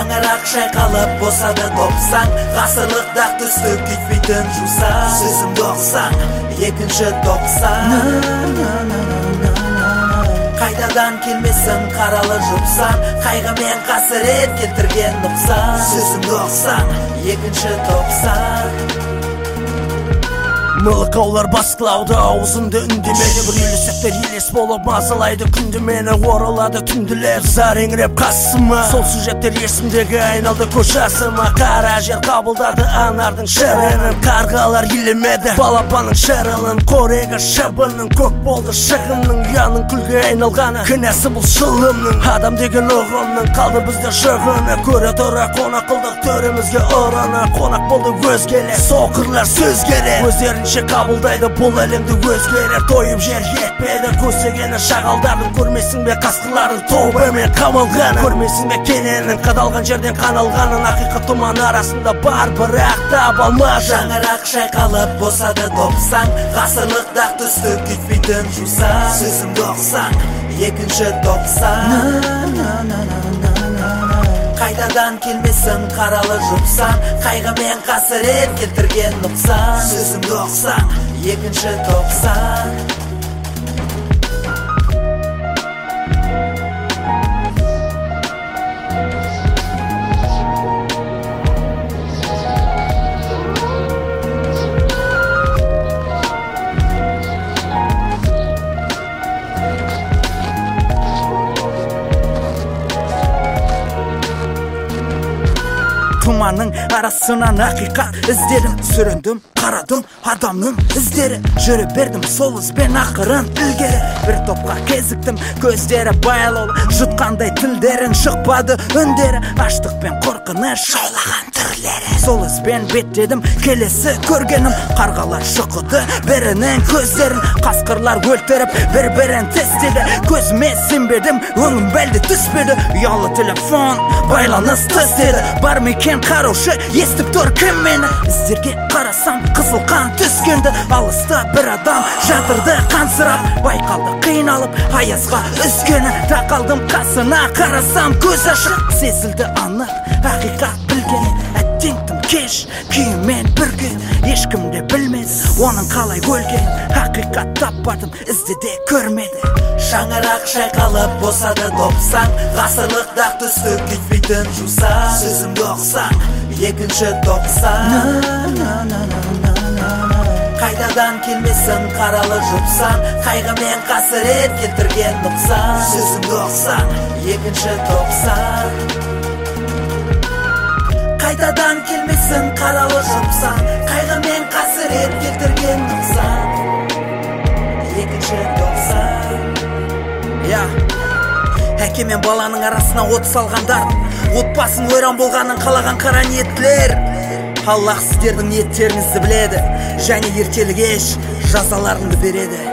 Шаңырақ шайқалып босады топсаң, ғасырлық дақ түсті күйтпейтін жусаң. Сөзімді оқсаң, екінші тоқсан. Қайтадан келмесін қаралы жұпсан, қайғы мен қасірет келтірген нұқсан. Сөзімді оқсаң, екінші тоқсан. Мылқаулар басқылауды аузымды үндемеді, бір елесектер елес болып мазалайды күнді мені, оралады түнділер зар еңіреп қасыма. Сол сюжеттер есімдегі айналды көз жасыма. Қара жер қабылдады анардың шырынын, қарғалар елемеді балапанның шырылын. Қорегі шыбының көк болды шығынның, яның күлге айналғаны кінәсі бұл шылымның. Адам деген ұғымның қалды бізде шығыны, көре тұра қонақ қылдық төрімізге ұраны. Қонақ болды өзгелер, соқырлар сөз керек, өздерін қабылдайды бұл әлемді өзгерер. Тойып жер етпеді көсегені шағалдардың, көрмесің бе қасқырлардың тобымен қамалғанын, көрмесің бе кененің қадалған жерден қаналғанын. Ақиқат тұман арасында бар бірақ таба алмадым. Шаңырақ шайқалып босады топсаң, ғасырлық дақ түсті күйтпейтін жусаң. Сөзімді оқсаң, екінші тоқсан. Қайтадан келмесін қаралы жұпсан, қайғы мен қасірет келтірген нұқсан. Сөзімді оқсаң, екінші тоқсан. Тұманның арасынан ақиқат іздедім, сүріндім, қарадым адамның іздері. Жүре бердім сол ізбен ақырын ілгері, бір топқа кезіктім, көздері байлаулы, жұтқандай тілдерін шықпады үндері. Аштық пен қорқыныш жаулаған түрлері, сол ізбен беттедім, келесі көргенім. Қарғалар шұқыды бірінің көздерін, қасқырлар өлтіріп бір-бірін тістеді. Көзіме сенбедім, өңім бәлде түспеді, ұялы телефон байланыс тістеді. Бар мекен қараушы, естіп тұр кім мені? Іздерге қарасам қызыл қан түскенді, алыста бір адам жатырды қансырап. Байқалды қиналып аязға үскені, тақалдым қасына, қарасам көз ашық. Сезілді анық ақиқат білгені, әттең тым кеш күйімен бірге. Ешкімде білмеді оның қалай өлген, ақиқат таппадым, ізде де көрмеді. Шаңырақ шайқалып босады топсаң, ғасырлық дақ түсті күйтпейтін жусаң. Сөзімді оқсаң, екінші тоқсан. Қайтадан келмесін қаралы жұпсан, қайғы мен қасірет келтірген нұқсан. Сөзімді оқсаң, екінші тоқсан. Қайтадан келмесін қаралы жұпсан, қайғы мен қасірет келтірген нұқсан. Екінші тоқсан. Әке мен баланың арасына от салғандар, отбасын ойран болғанын қалаған қара ниеттілер. Аллах сіздердің ниеттеріңізді біледі, және ертелі кеш жазаларыңды береді.